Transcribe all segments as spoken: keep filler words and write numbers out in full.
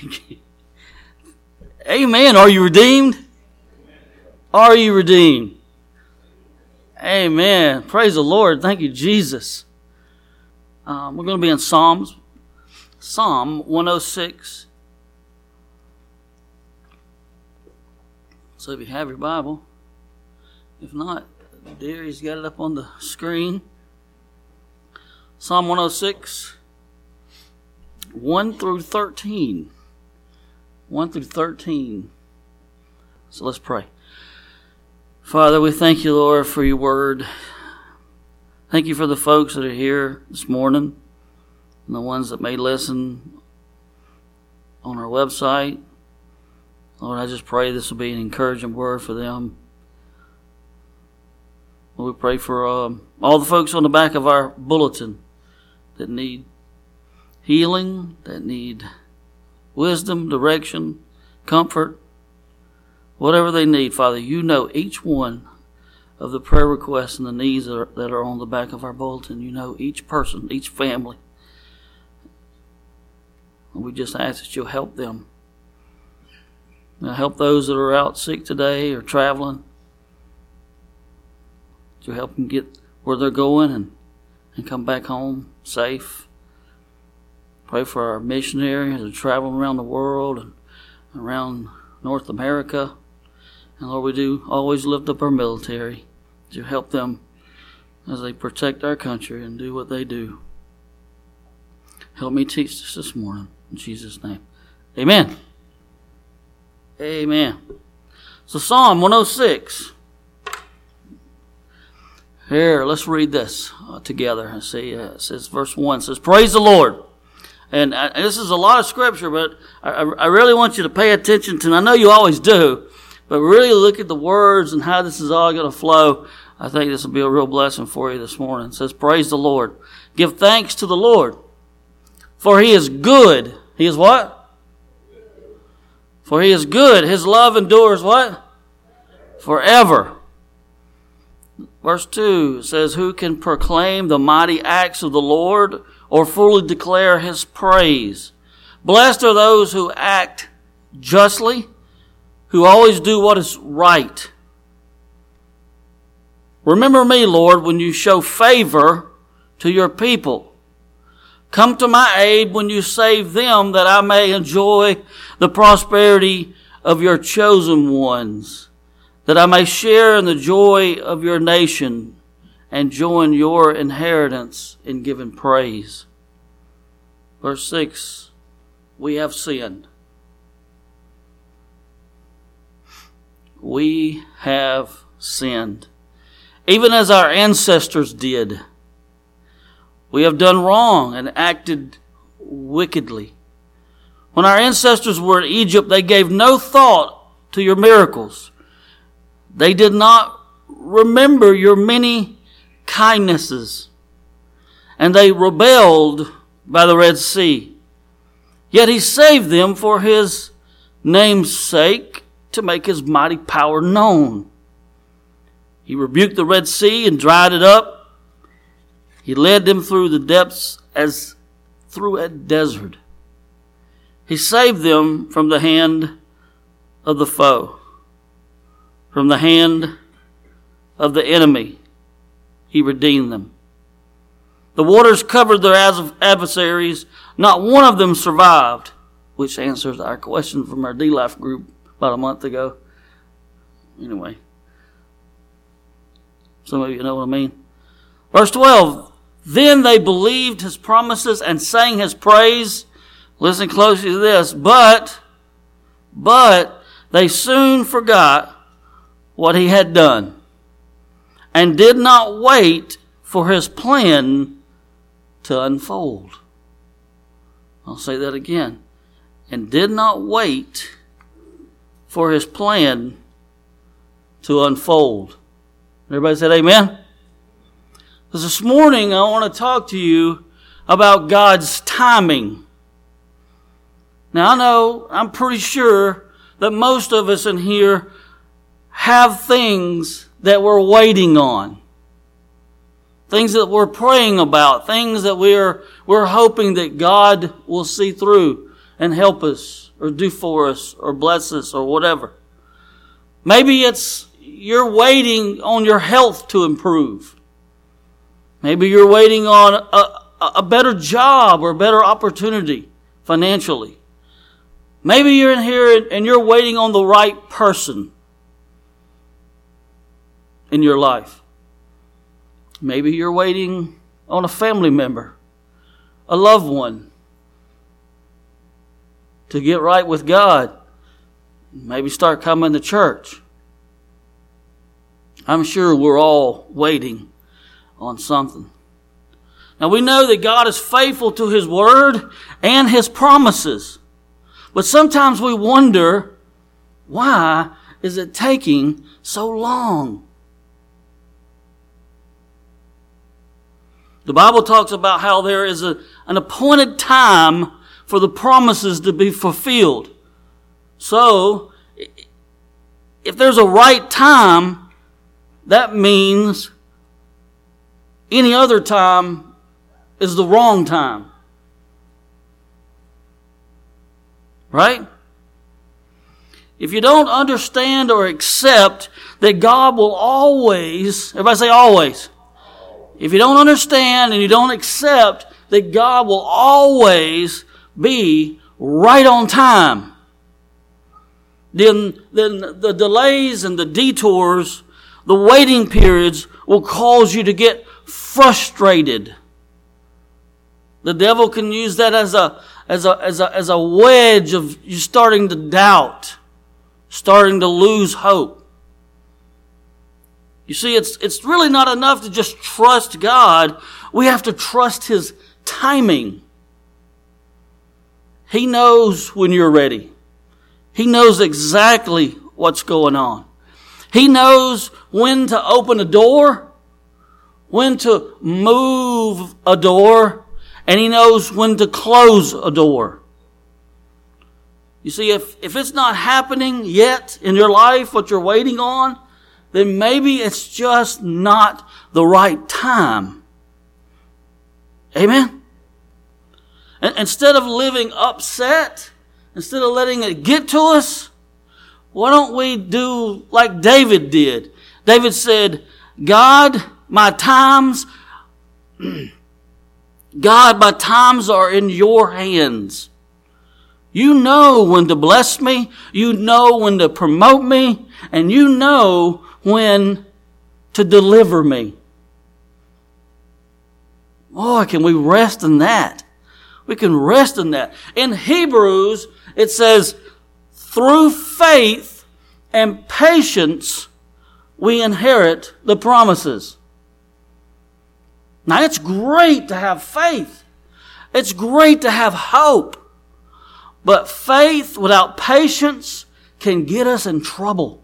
Amen. Are you redeemed? Are you redeemed? Amen. Praise the Lord. Thank you, Jesus. Um, we're going to be in Psalms. Psalm one oh six. So if you have your Bible, if not, Deary's got it up on the screen. Psalm one oh six, one through thirteen. one through thirteen. So let's pray. Father, we thank you, Lord, for your word. Thank you for the folks that are here this morning and the ones that may listen on our website. Lord, I just pray this will be an encouraging word for them. Lord, we pray for um, all the folks on the back of our bulletin that need healing, that need wisdom, direction, comfort, whatever they need, Father. You know each one of the prayer requests and the needs that are, that are on the back of our bulletin. You know each person, each family. And we just ask that you'll help them. Now help those that are out sick today or traveling. To help them get where they're going and, and come back home safe. Pray for our missionaries that are traveling around the world and around North America. And Lord, we do always lift up our military to help them as they protect our country and do what they do. Help me teach this this morning. In Jesus' name. Amen. Amen. So Psalm one oh six. Here, let's read this uh, together. And see, uh, it says, verse one says, "Praise the Lord." And uh, this is a lot of scripture, but I, I really want you to pay attention to, and I know you always do, but really look at the words and how this is all going to flow. I think this will be a real blessing for you this morning. It says, "Praise the Lord. Give thanks to the Lord, for he is good." He is what? For he is good. His love endures what? Forever. Verse two says, "Who can proclaim the mighty acts of the Lord or fully declare his praise? Blessed are those who act justly, who always do what is right. Remember me, Lord, when you show favor to your people. Come to my aid when you save them, that I may enjoy the prosperity of your chosen ones, that I may share in the joy of your nation and join your inheritance in giving praise." Verse six, "We have sinned. We have sinned, even as our ancestors did. We have done wrong and acted wickedly. When our ancestors were in Egypt, they gave no thought to your miracles. They did not remember your many kindnesses, and they rebelled by the Red Sea. Yet he saved them for his name's sake, to make his mighty power known. He rebuked the Red Sea and dried it up. He led them through the depths as through a desert. He saved them from the hand of the foe, from the hand of the enemy. He redeemed them. The waters covered their adversaries. Not one of them survived," which answers our question from our D-Life group about a month ago. Anyway, some of you know what I mean. Verse twelve, "Then they believed his promises and sang his praise." Listen closely to this. But, but they soon forgot what he had done and did not wait for his plan to unfold. I'll say that again. And did not wait for his plan to unfold. Everybody said amen? Because this morning I want to talk to you about God's timing. Now I know, I'm pretty sure that most of us in here have things that we're waiting on. Things that we're praying about. Things that we're, we're hoping that God will see through and help us or do for us or bless us or whatever. Maybe it's you're waiting on your health to improve. Maybe you're waiting on a, a better job or a better opportunity financially. Maybe you're in here and you're waiting on the right person in your life. Maybe you're waiting on a family member, a loved one, to get right with God. Maybe start coming to church. I'm sure we're all waiting on something. Now we know that God is faithful to His Word and His promises. But sometimes we wonder, why is it taking so long? The Bible talks about how there is a, an appointed time for the promises to be fulfilled. So, if there's a right time, that means any other time is the wrong time. Right? If you don't understand or accept that God will always, everybody say always. If you don't understand and you don't accept that God will always be right on time, then, then the delays and the detours, the waiting periods will cause you to get frustrated. The devil can use that as a as a as a as a wedge of you starting to doubt, starting to lose hope. You see, it's it's really not enough to just trust God. We have to trust His timing. He knows when you're ready. He knows exactly what's going on. He knows when to open a door, when to move a door, and He knows when to close a door. You see, if, if it's not happening yet in your life, what you're waiting on, then maybe it's just not the right time. Amen? And instead of living upset, instead of letting it get to us, why don't we do like David did? David said, God, my times, God, my times are in your hands. You know when to bless me. You know when to promote me. And you know when to deliver me. Boy, can we rest in that. We can rest in that. In Hebrews, it says, through faith and patience, we inherit the promises. Now, it's great to have faith. It's great to have hope. But faith without patience can get us in trouble.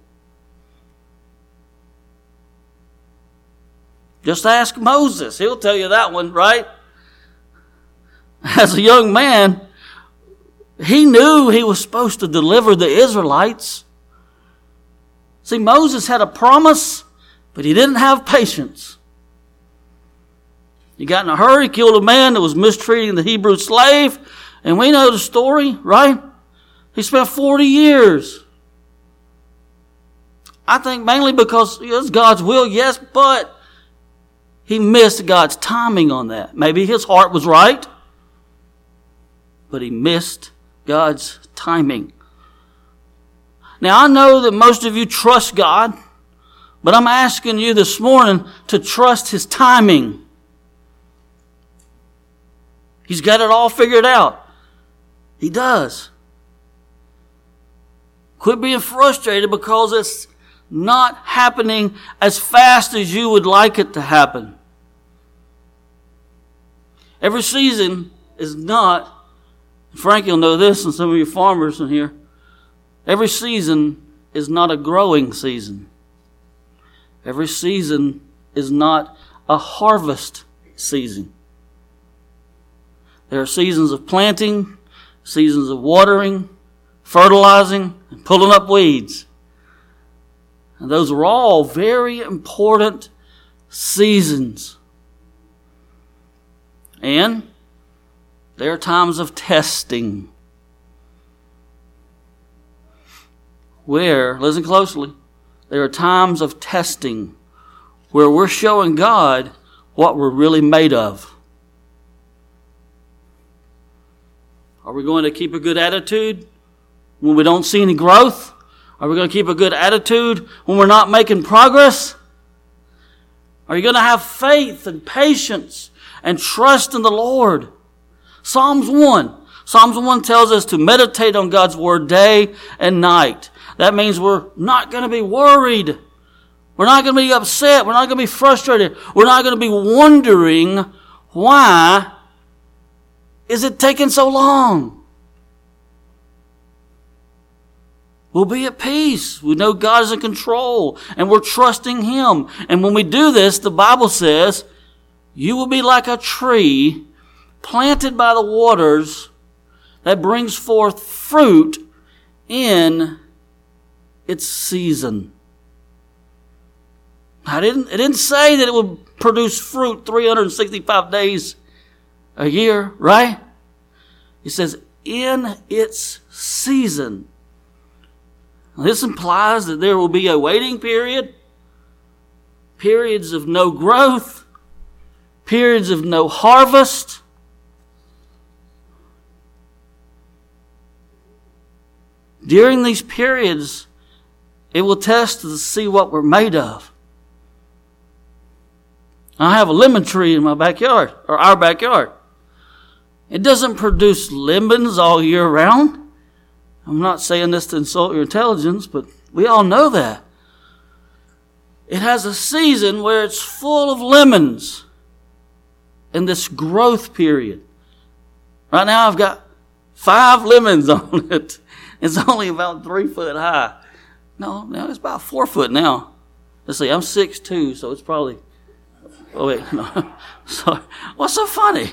Just ask Moses. He'll tell you that one, right? As a young man, he knew he was supposed to deliver the Israelites. See, Moses had a promise, but he didn't have patience. He got in a hurry, killed a man that was mistreating the Hebrew slave, and we know the story, right? He spent forty years. I think mainly because it was God's will, yes, but he missed God's timing on that. Maybe his heart was right, but he missed God's timing. Now, I know that most of you trust God, but I'm asking you this morning to trust His timing. He's got it all figured out. He does. Quit being frustrated because it's not happening as fast as you would like it to happen. Every season is not, Frankie will know this and some of you farmers in here, every season is not a growing season. Every season is not a harvest season. There are seasons of planting, seasons of watering, fertilizing, and pulling up weeds. And those are all very important seasons. And there are times of testing. where, listen closely, there are times of testing where we're showing God what we're really made of. Are we going to keep a good attitude when we don't see any growth? Are we going to keep a good attitude when we're not making progress? Are you going to have faith and patience and trust in the Lord? Psalms one. Psalms one tells us to meditate on God's Word day and night. That means we're not going to be worried. We're not going to be upset. We're not going to be frustrated. We're not going to be wondering, why is it taking so long? We'll be at peace. We know God is in control and we're trusting Him. And when we do this, the Bible says, you will be like a tree planted by the waters that brings forth fruit in its season. I didn't, it didn't say that it would produce fruit three hundred sixty-five days a year, right? It says in its season. This implies that there will be a waiting period, periods of no growth, periods of no harvest. During these periods, it will test to see what we're made of. I have a lemon tree in my backyard, or our backyard. It doesn't produce lemons all year round. I'm not saying this to insult your intelligence, but we all know that. It has a season where it's full of lemons in this growth period. Right now I've got five lemons on it. It's only about three foot high. No, no, it's about four foot now. Let's see, I'm six two, so it's probably... Oh, wait, no. Sorry. What's so funny?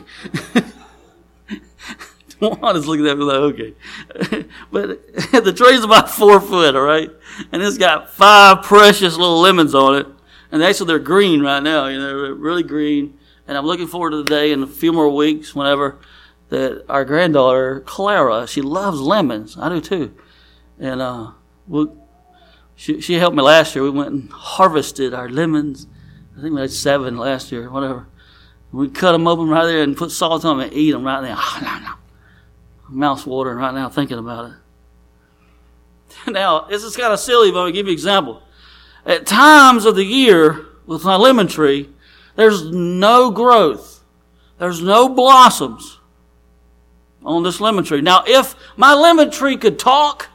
Juan is looking at me like, okay. But the tree's about four foot, all right? And it's got five precious little lemons on it. And actually they're green right now. You know, they're really green. And I'm looking forward to the day in a few more weeks whenever that our granddaughter, Clara, she loves lemons. I do too. And uh, we'll, she, she helped me last year. We went and harvested our lemons. I think we had seven last year, whatever. We cut them open right there and put salt on them and eat them right there. Mouth's watering right now thinking about it. Now, this is kind of silly, but I'll give you an example. At times of the year with my lemon tree, there's no growth. There's no blossoms on this lemon tree. Now, if my lemon tree could talk,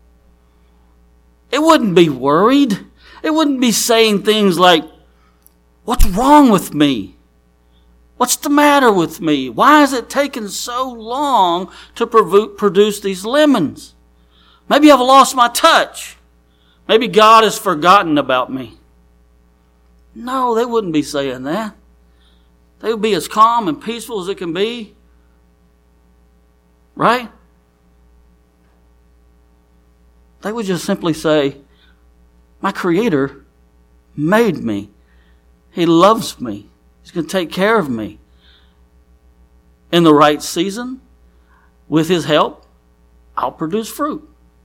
it wouldn't be worried. It wouldn't be saying things like, what's wrong with me? What's the matter with me? Why is it taking so long to produce these lemons? Maybe I've lost my touch. Maybe God has forgotten about me. No, they wouldn't be saying that. They would be as calm and peaceful as it can be. Right? They would just simply say, my Creator made me. He loves me. He's going to take care of me. In the right season, with His help, I'll produce fruit.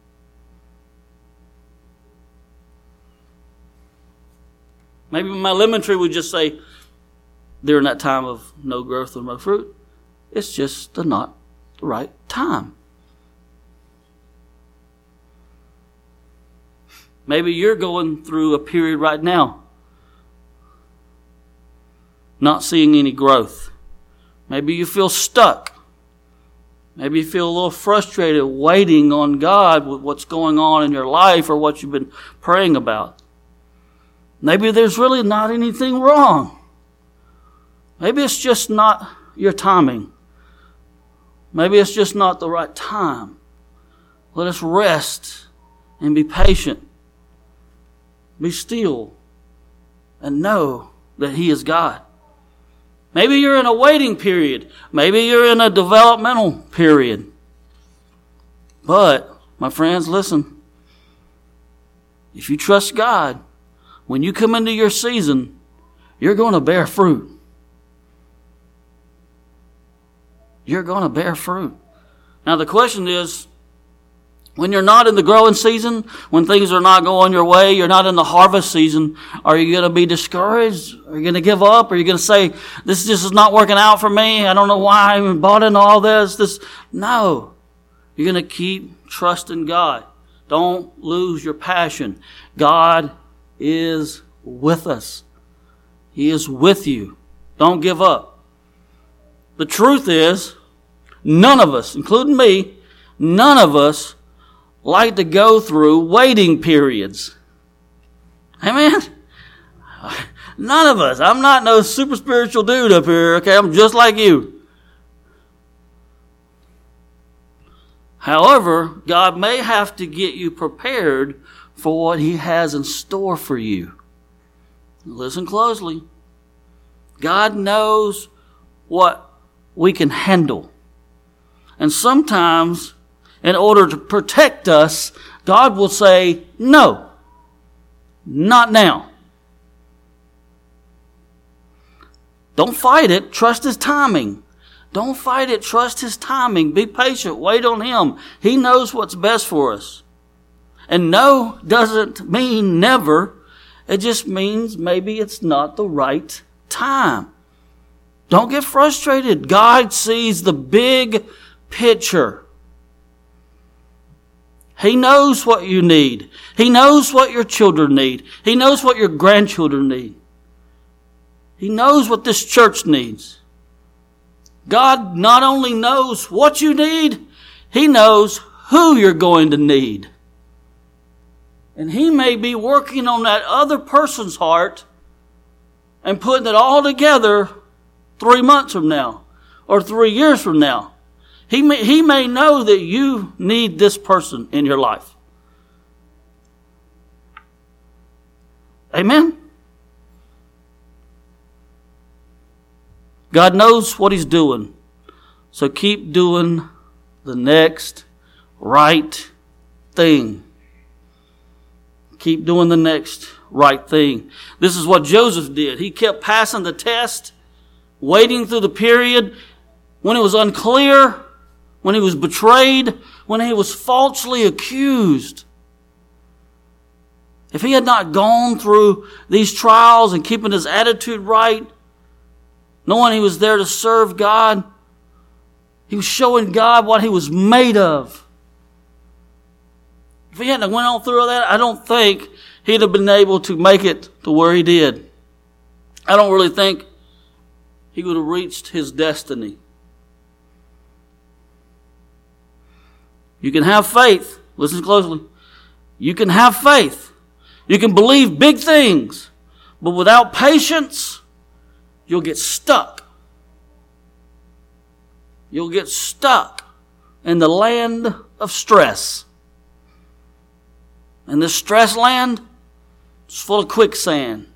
Maybe my lemon tree would just say, during that time of no growth or no fruit, it's just the not the right time. Maybe you're going through a period right now, not seeing any growth. Maybe you feel stuck. Maybe you feel a little frustrated waiting on God with what's going on in your life or what you've been praying about. Maybe there's really not anything wrong. Maybe it's just not your timing. Maybe it's just not the right time. Let us rest and be patient. Be still and know that He is God. Maybe you're in a waiting period. Maybe you're in a developmental period. But, my friends, listen. If you trust God, when you come into your season, you're going to bear fruit. You're going to bear fruit. Now the question is, When you're not in the growing season, when things are not going your way, you're not in the harvest season, are you going to be discouraged? Are you going to give up? Are you going to say, this just is not working out for me? I don't know why I even bought into all this. This, no. You're going to keep trusting God. Don't lose your passion. God is with us. He is with you. Don't give up. The truth is, none of us, including me, none of us like to go through waiting periods. Amen? None of us. I'm not no super spiritual dude up here, okay? I'm just like you. However, God may have to get you prepared for what He has in store for you. Listen closely. God knows what we can handle. And sometimes, in order to protect us, God will say, no, not now. Don't fight it. Trust His timing. Don't fight it. Trust His timing. Be patient. Wait on Him. He knows what's best for us. And no doesn't mean never. It just means maybe it's not the right time. Don't get frustrated. God sees the big picture. He knows what you need. He knows what your children need. He knows what your grandchildren need. He knows what this church needs. God not only knows what you need, He knows who you're going to need. And He may be working on that other person's heart and putting it all together three months from now or three years from now. He may, he may know that you need this person in your life. Amen? God knows what He's doing. So keep doing the next right thing. Keep doing the next right thing. This is what Joseph did. He kept passing the test, waiting through the period when it was unclear, when he was betrayed, when he was falsely accused. If he had not gone through these trials and keeping his attitude right, knowing he was there to serve God, he was showing God what he was made of. If he hadn't went on through all that, I don't think he'd have been able to make it to where he did. I don't really think he would have reached his destiny. You can have faith. Listen closely. You can have faith. You can believe big things. But without patience, you'll get stuck. You'll get stuck in the land of stress. And this stress land is full of quicksand.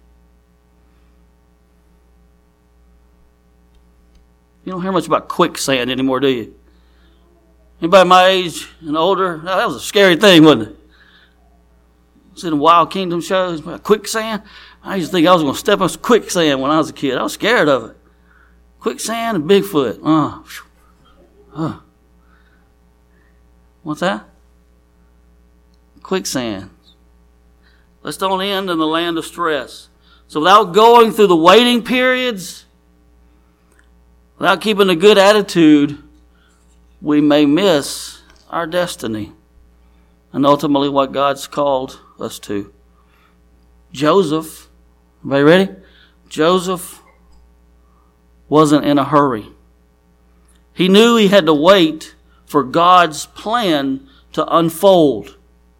You don't hear much about quicksand anymore, do you? Anybody my age and older? That was a scary thing, wasn't it? See the Wild Kingdom shows, quicksand. I used to think I was going to step on quicksand when I was a kid. I was scared of it. Quicksand and Bigfoot. Oh, oh. What's that? Quicksand. Let's don't end in the land of stress. So without going through the waiting periods, without keeping a good attitude, we may miss our destiny and ultimately what God's called us to. Joseph, everybody ready? Joseph wasn't in a hurry. He knew he had to wait for God's plan to unfold.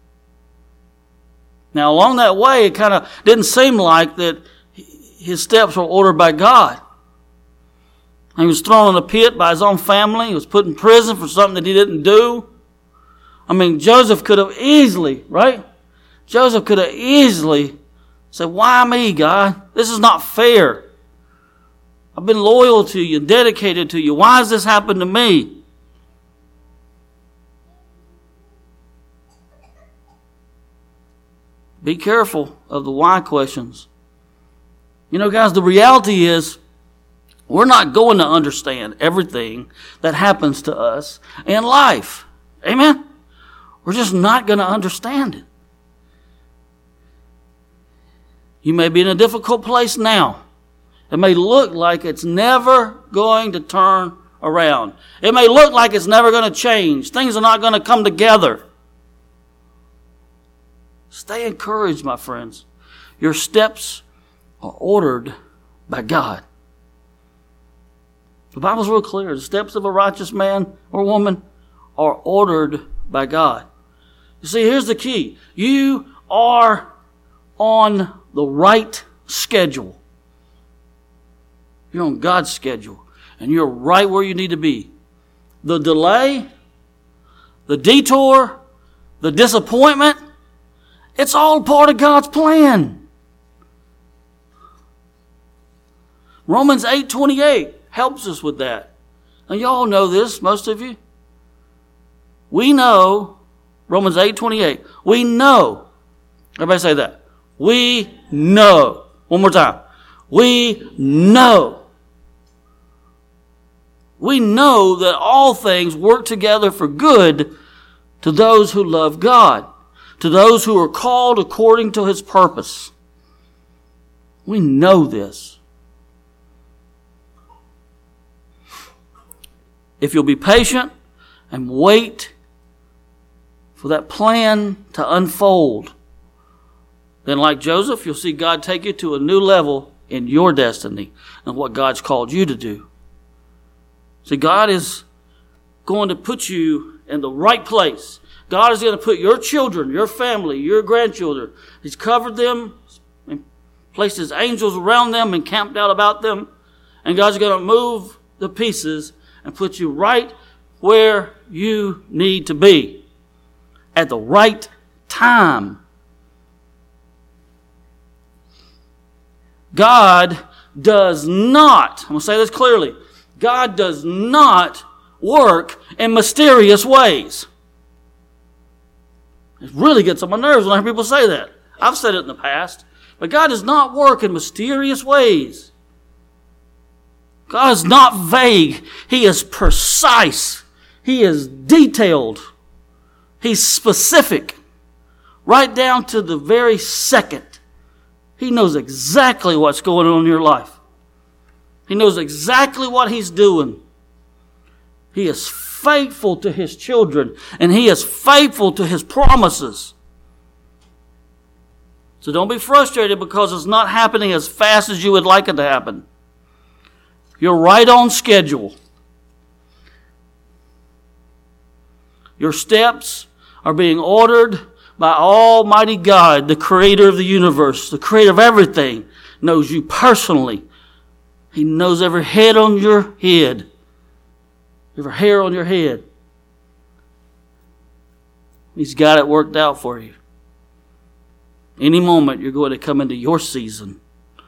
Now, along that way, it kind of didn't seem like that his steps were ordered by God. He was thrown in a pit by his own family. He was put in prison for something that he didn't do. I mean, Joseph could have easily, right? Joseph could have easily said, why me, God? This is not fair. I've been loyal to you, dedicated to you. Why has this happened to me? Be careful of the why questions. You know, guys, the reality is we're not going to understand everything that happens to us in life. Amen? we're just not going to understand it. You may be in a difficult place now. It may look like it's never going to turn around. It may look like it's never going to change. Things are not going to come together. Stay encouraged, my friends. Your steps are ordered by God. The Bible's real clear. The steps of a righteous man or woman are ordered by God. You see, here's the key. You are on the right schedule. You're on God's schedule. And you're right where you need to be. The delay, the detour, the disappointment, it's all part of God's plan. Romans eight twenty-eight helps us with that. Now y'all know this, most of you. We know, Romans eight twenty-eight, we know. Everybody say that. We know. One more time. We know. We know that all things work together for good to those who love God, to those who are called according to His purpose. We know this. If you'll be patient and wait for that plan to unfold, then like Joseph, you'll see God take you to a new level in your destiny and what God's called you to do. See, God is going to put you in the right place. God is going to put your children, your family, your grandchildren. He's covered them and placed His angels around them and camped out about them. And God's going to move the pieces and put you right where you need to be at the right time. God does not, I'm going to say this clearly, God does not work in mysterious ways. It really gets on my nerves when I hear people say that. I've said it in the past. But God does not work in mysterious ways. God is not vague. He is precise. He is detailed. He's specific. Right down to the very second. He knows exactly what's going on in your life. He knows exactly what He's doing. He is faithful to His children, and He is faithful to His promises. So don't be frustrated because it's not happening as fast as you would like it to happen. You're right on schedule. Your steps are being ordered by Almighty God, the Creator of the universe, the Creator of everything, knows you personally. He knows every head on your head. Every hair on your head. He's got it worked out for you. Any moment you're going to come into your season.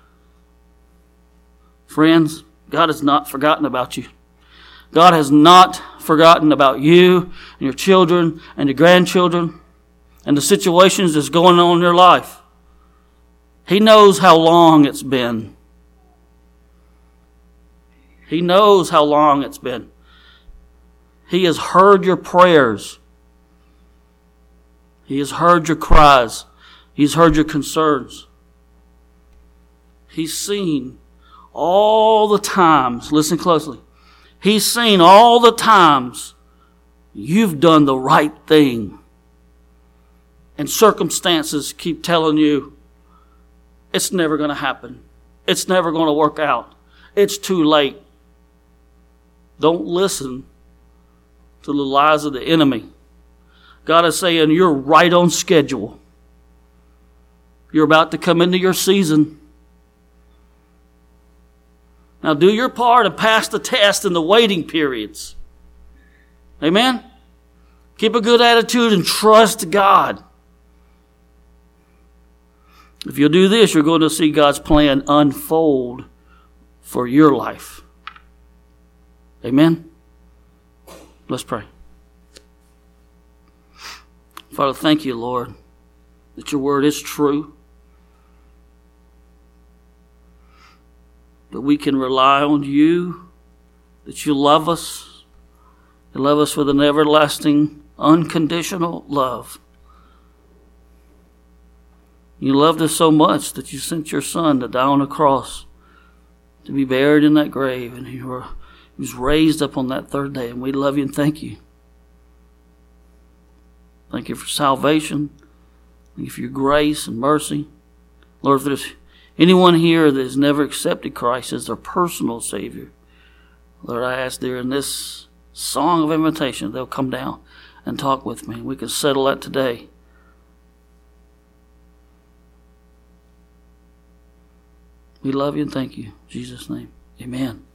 Friends, God has not forgotten about you. God has not forgotten about you and your children and your grandchildren and the situations that's going on in your life. He knows how long it's been. He knows how long it's been. He has heard your prayers. He has heard your cries. He's heard your concerns. He's seen all the times, listen closely, He's seen all the times you've done the right thing. And circumstances keep telling you, it's never going to happen. It's never going to work out. It's too late. Don't listen to the lies of the enemy. God is saying you're right on schedule. You're about to come into your season. Now do your part and pass the test in the waiting periods. Amen? Keep a good attitude and trust God. If you'll do this, you're going to see God's plan unfold for your life. Amen? Let's pray. Father, thank you, Lord, that your word is true. That we can rely on you, that you love us, you love us with an everlasting, unconditional love. You loved us so much that you sent your Son to die on the cross, to be buried in that grave, and he, were, he was raised up on that third day, and we love you and thank you. Thank you for salvation. Thank you for your grace and mercy. Lord, if there's anyone here that has never accepted Christ as their personal Savior, Lord, I ask there in this song of invitation, they'll come down and talk with me. We can settle that today. We love you and thank you. In Jesus' name, amen.